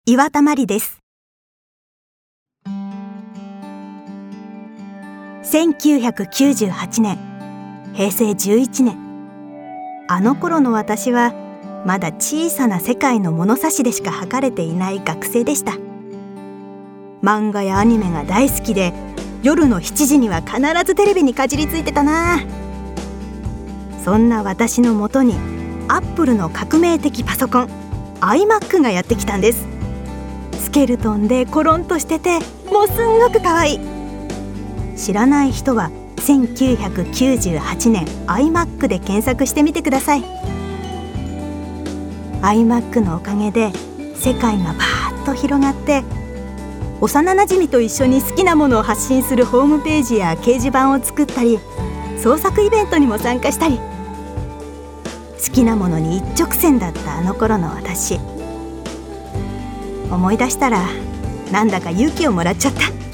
岩田真理です。1998年、平成11年。あの頃の私はまだ小さな世界の物差しでしか測れていない学生でした。漫画やアニメが大好きで、夜の7時には必ずテレビにかじりついてたな。そんな私のもとにアップルの革命的パソコン iMac がやってきたんです。スケルトンでコロンとしてて、もうすんごくかわいい。知らない人は1998年 iMac で検索してみてください。 iMac のおかげで世界がパーッと広がって、幼なじみと一緒に好きなものを発信するホームページや掲示板を作ったり、創作イベントにも参加したり、好きなものに一直線だったあの頃の私、思い出したらなんだか勇気をもらっちゃった。